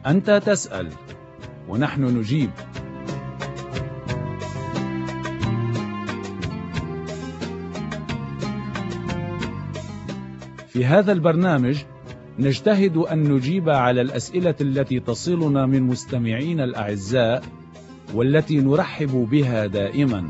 أنت تسأل ونحن نجيب. في هذا البرنامج نجتهد أن نجيب على الأسئلة التي تصلنا من مستمعين الأعزاء والتي نرحب بها دائما.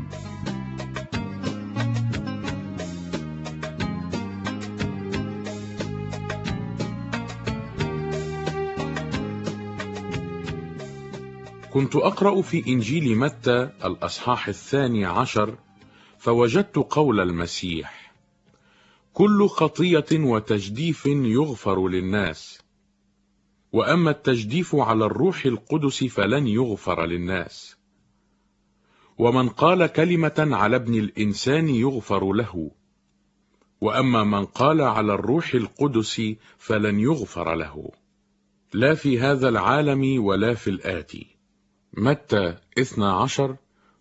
كنت أقرأ في إنجيل متى الأصحاح 12 فوجدت قول المسيح: كل خطية وتجديف يغفر للناس، وأما التجديف على الروح القدس فلن يغفر للناس. ومن قال كلمة على ابن الإنسان يغفر له، وأما من قال على الروح القدس فلن يغفر له، لا في هذا العالم ولا في الآتي. متى 12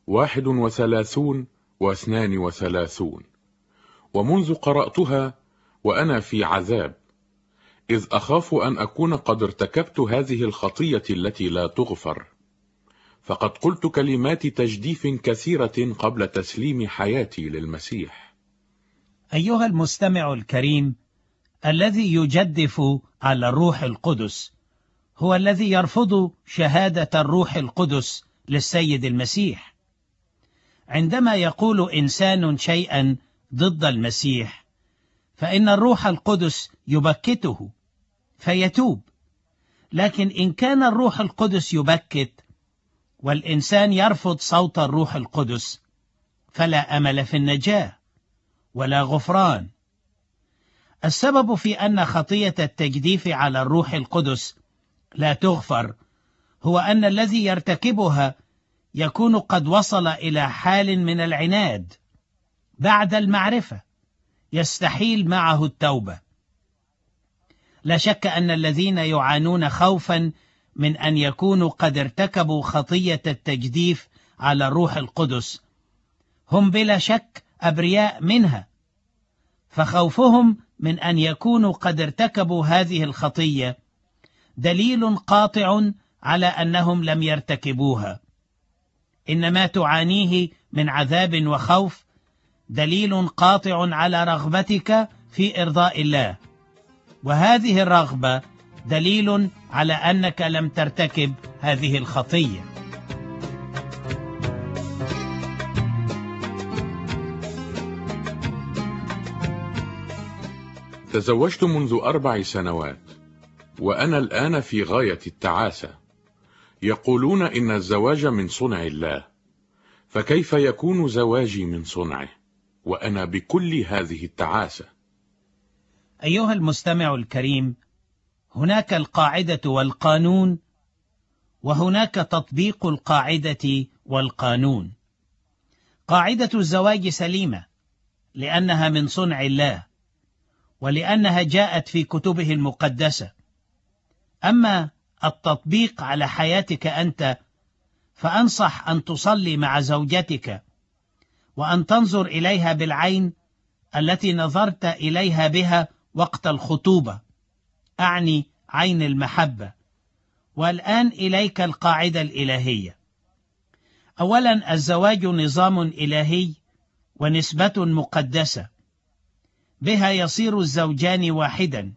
31 و32. ومنذ قرأتها وأنا في عذاب، إذ أخاف أن أكون قد ارتكبت هذه الخطية التي لا تغفر، فقد قلت كلمات تجديف كثيرة قبل تسليم حياتي للمسيح. أيها المستمع الكريم، الذي يجدف على الروح القدس هو الذي يرفض شهادة الروح القدس للسيد المسيح. عندما يقول إنسان شيئا ضد المسيح فإن الروح القدس يبكته فيتوب، لكن إن كان الروح القدس يبكت والإنسان يرفض صوت الروح القدس فلا أمل في النجاة ولا غفران. السبب في أن خطية التجديف على الروح القدس لا تغفر هو أن الذي يرتكبها يكون قد وصل إلى حال من العناد بعد المعرفة يستحيل معه التوبة. لا شك أن الذين يعانون خوفا من أن يكونوا قد ارتكبوا خطية التجديف على الروح القدس هم بلا شك أبرياء منها، فخوفهم من أن يكونوا قد ارتكبوا هذه الخطية دليل قاطع على أنهم لم يرتكبوها. إن ما تعانيه من عذاب وخوف دليل قاطع على رغبتك في إرضاء الله، وهذه الرغبة دليل على أنك لم ترتكب هذه الخطية. تزوجت منذ 4 سنوات، وأنا الآن في غاية التعاسة. يقولون إن الزواج من صنع الله، فكيف يكون زواجي من صنعه وأنا بكل هذه التعاسة؟ أيها المستمع الكريم، هناك القاعدة والقانون، وهناك تطبيق القاعدة والقانون. قاعدة الزواج سليمة لأنها من صنع الله ولأنها جاءت في كتبه المقدسة. أما التطبيق على حياتك أنت فأنصح أن تصلي مع زوجتك وأن تنظر إليها بالعين التي نظرت إليها بها وقت الخطوبة، أعني عين المحبة. والآن إليك القاعدة الإلهية. أولا، الزواج نظام إلهي ونسبة مقدسة، بها يصير الزوجان واحدا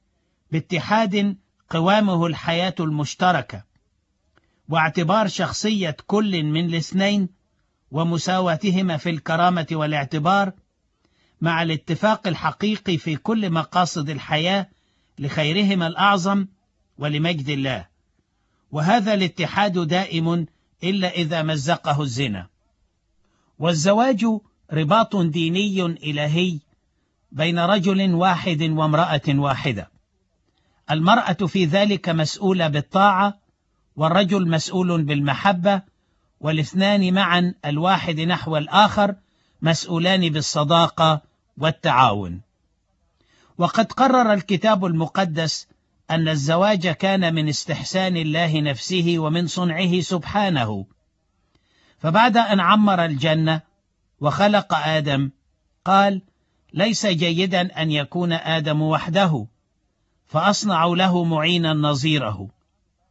باتحاد قوامه الحياة المشتركة، واعتبار شخصية كل من الاثنين ومساواتهما في الكرامة والاعتبار، مع الاتفاق الحقيقي في كل مقاصد الحياة لخيرهما الأعظم ولمجد الله. وهذا الاتحاد دائم إلا إذا مزقه الزنا. والزواج رباط ديني إلهي بين رجل واحد وامرأة واحدة. المرأة في ذلك مسؤولة بالطاعة، والرجل مسؤول بالمحبة، والاثنان معا الواحد نحو الآخر مسؤولان بالصداقة والتعاون. وقد قرر الكتاب المقدس أن الزواج كان من استحسان الله نفسه ومن صنعه سبحانه. فبعد أن عمر الجنة وخلق آدم قال: ليس جيدا أن يكون آدم وحده، فأصنع له معينا نظيره.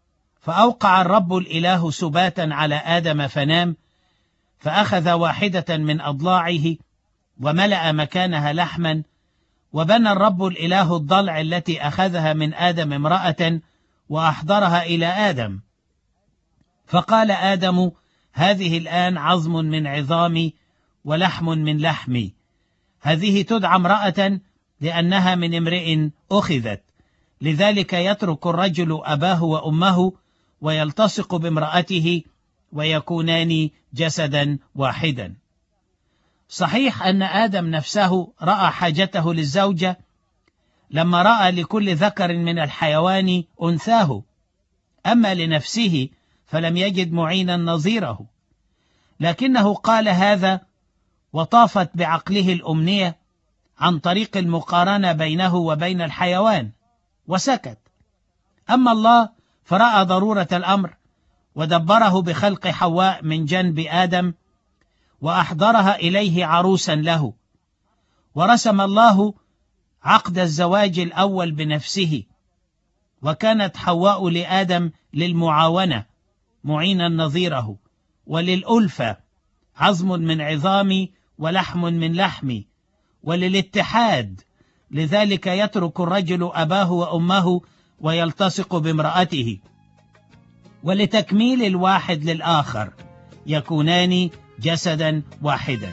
فأوقع الرب الإله سباتا على آدم فنام، فأخذ واحدة من أضلاعه وملأ مكانها لحما، وبنى الرب الإله الضلع التي أخذها من آدم امرأة وأحضرها إلى آدم. فقال آدم: هذه الآن عظم من عظامي ولحم من لحمي، هذه تدعى امرأة لأنها من امرئ أخذت. لذلك يترك الرجل أباه وأمه ويلتصق بامرأته ويكونان جسدا واحدا. صحيح أن آدم نفسه رأى حاجته للزوجة لما رأى لكل ذكر من الحيوان أنثاه، أما لنفسه فلم يجد معينا نظيره، لكنه قال هذا وطافت بعقله الأمنية عن طريق المقارنة بينه وبين الحيوان وسكت. أما الله فرأى ضرورة الأمر ودبره بخلق حواء من جنب آدم وأحضرها إليه عروسا له، ورسم الله عقد الزواج الأول بنفسه، وكانت حواء لآدم للمعاونة معينا نظيره، وللألفة عظم من عظامي ولحم من لحمي، وللاتحاد لذلك يترك الرجل أباه وأمه ويلتصق بامرأته، ولتكميل الواحد للآخر يكونان جسدا واحدا.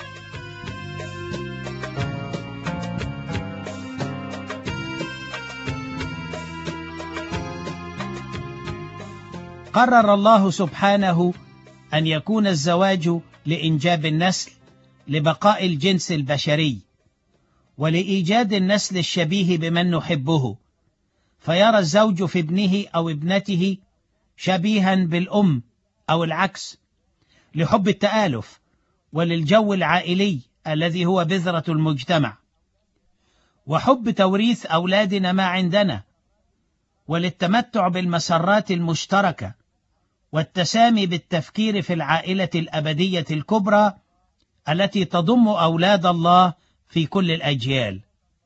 قرر الله سبحانه أن يكون الزواج لإنجاب النسل لبقاء الجنس البشري ولإيجاد النسل الشبيه بمن نحبه، فيرى الزوج في ابنه أو ابنته شبيها بالأم أو العكس، لحب التآلف وللجو العائلي الذي هو بذرة المجتمع، وحب توريث أولادنا ما عندنا، وللتمتع بالمسرات المشتركة والتسامي بالتفكير في العائلة الأبدية الكبرى التي تضم أولاد الله في كل الأجيال.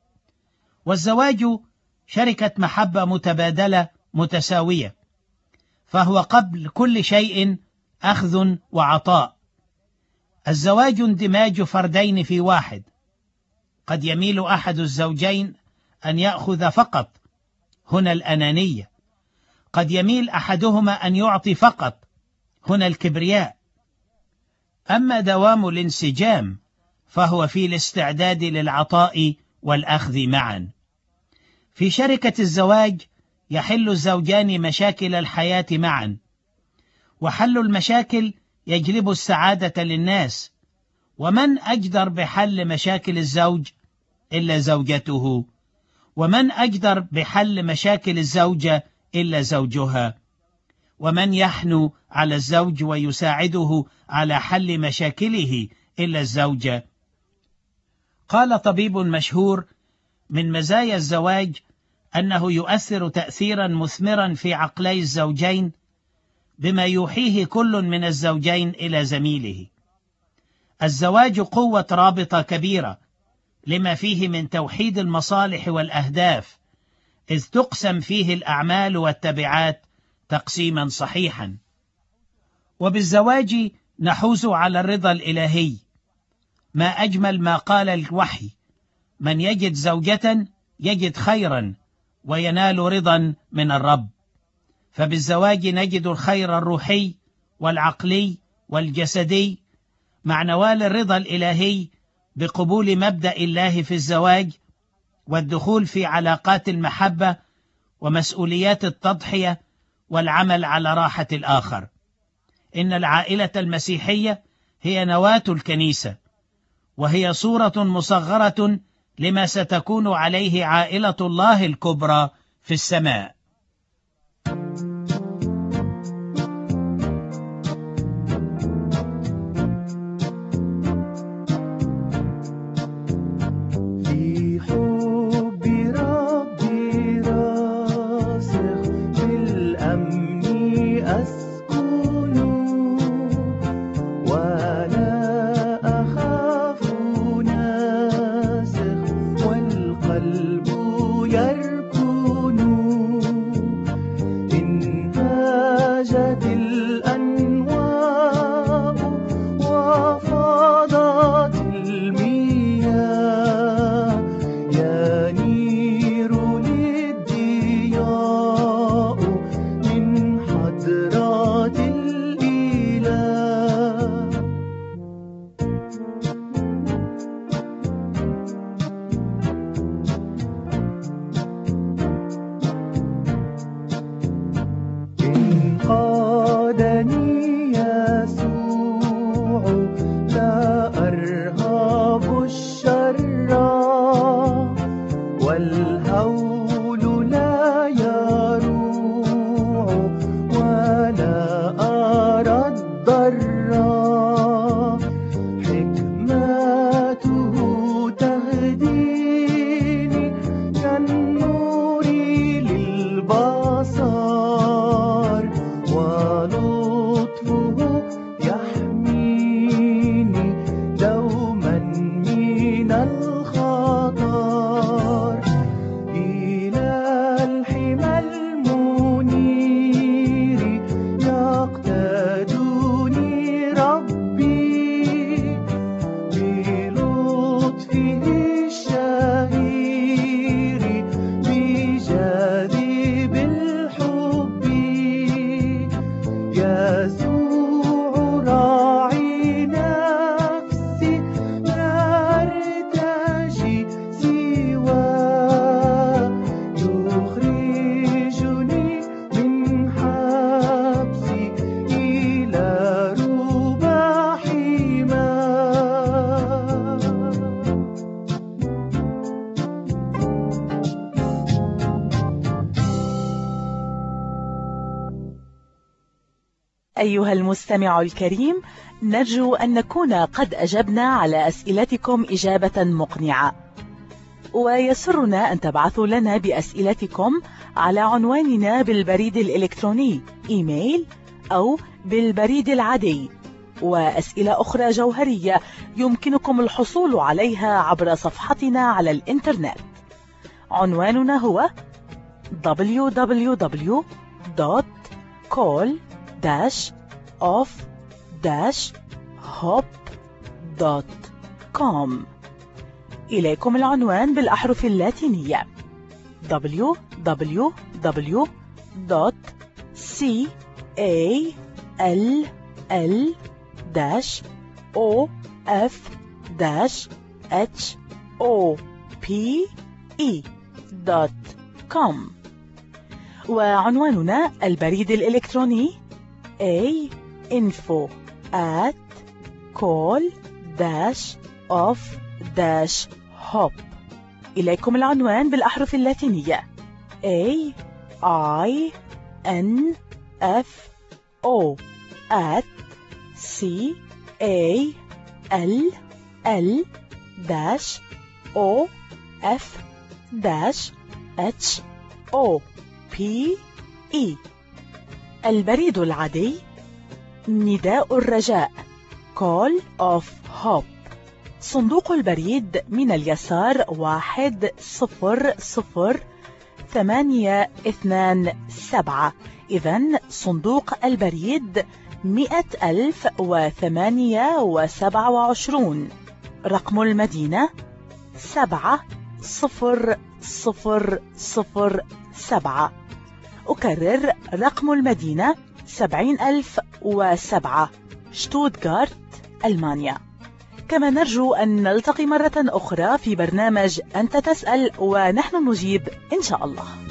والزواج شركة محبة متبادلة متساوية، فهو قبل كل شيء أخذ وعطاء. الزواج اندماج فردين في واحد، قد يميل أحد الزوجين أن يأخذ فقط، هنا الأنانية، قد يميل أحدهما أن يعطي فقط، هنا الكبرياء. أما دوام الانسجام فهو في الاستعداد للعطاء والأخذ معا. في شركة الزواج يحل الزوجان مشاكل الحياة معا، وحل المشاكل يجلب السعادة للناس، ومن أجدر بحل مشاكل الزوج إلا زوجته، ومن أجدر بحل مشاكل الزوجة إلا زوجها، ومن يحنو على الزوج ويساعده على حل مشاكله إلا الزوجة. قال طبيب مشهور: من مزايا الزواج أنه يؤثر تأثيرا مثمرا في عقلي الزوجين بما يوحيه كل من الزوجين إلى زميله. الزواج قوة رابطة كبيرة لما فيه من توحيد المصالح والأهداف، إذ تقسم فيه الأعمال والتبعات تقسيما صحيحا. وبالزواج نحوز على الرضا الإلهي. ما أجمل ما قال الوحي: من يجد زوجة يجد خيرا وينال رضا من الرب. فبالزواج نجد الخير الروحي والعقلي والجسدي مع نوال الرضا الإلهي بقبول مبدأ الله في الزواج والدخول في علاقات المحبة ومسؤوليات التضحية والعمل على راحة الآخر. إن العائلة المسيحية هي نواة الكنيسة، وهي صورة مصغرة لما ستكون عليه عائلة الله الكبرى في السماء. القلب يركن أيها المستمع الكريم، نرجو أن نكون قد أجبنا على أسئلتكم إجابة مقنعة، ويسرنا أن تبعثوا لنا بأسئلتكم على عنواننا بالبريد الإلكتروني إيميل أو بالبريد العادي. وأسئلة أخرى جوهرية يمكنكم الحصول عليها عبر صفحتنا على الإنترنت. عنواننا هو www.call-off-hop.com. إليكم العنوان بالأحرف اللاتينية www.call-off-hop.com. وعنواننا البريد الإلكتروني info@call-off-hop. إليكم العنوان بالأحرف اللاتينية AINFO@call-off-hop. البريد العادي نداء الرجاء Call of Hope. صندوق البريد من اليسار 100-827. إذن صندوق البريد 100,028. رقم المدينة 70007. أكرر رقم المدينة 70,007، شتوتغارت، ألمانيا. كما نرجو أن نلتقي مرة أخرى في برنامج أنت تسأل ونحن نجيب إن شاء الله.